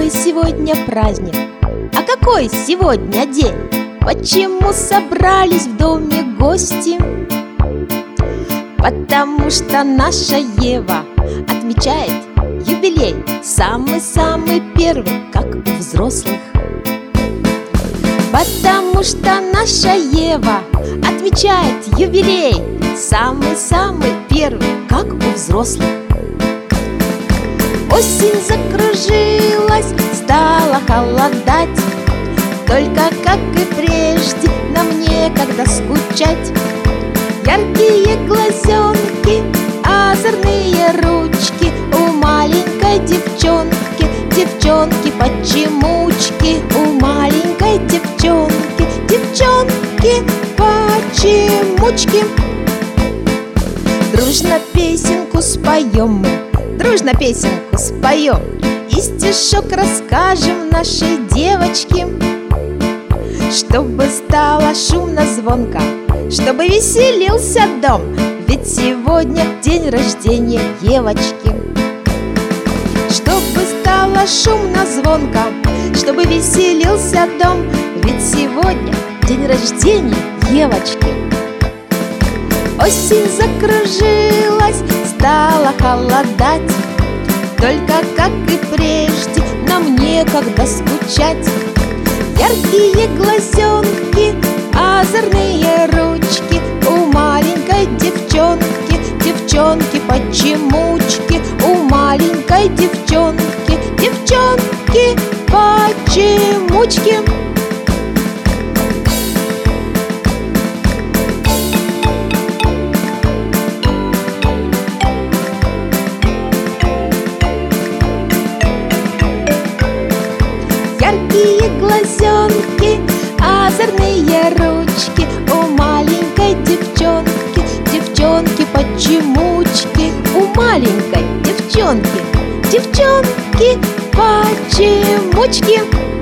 какой сегодня праздник? А какой сегодня день? Почему собрались в доме гости? Потому что наша Ева отмечает юбилей, самый-самый первый, как у взрослых. Потому что наша Ева отмечает юбилей, самый-самый первый, как у взрослых. Осень закружилась, стала холодать, только, как и прежде, нам некогда скучать. Яркие глазенки, озорные ручки у маленькой девчонки, девчонки-почемучки у маленькой девчонки, девчонки-почемучки. Дружно песенку споем мы, дружно песенку споем и стишок расскажем нашей девочке. Чтобы стало шумно, звонко, чтобы веселился дом, ведь сегодня день рождения Евочки. Чтобы стало шумно, звонко, чтобы веселился дом, ведь сегодня день рождения Евочки. Осень закружилась, стала холодать, только, как и прежде, нам некогда скучать. Яркие глазенки, озорные ручки у маленькой девчонки, девчонки-почемучки у маленькой девчонки, девчонки-почемучки. Яркие глазенки, озорные ручки у маленькой девчонки, девчонки-почемучки у маленькой девчонки, девчонки-почемучки.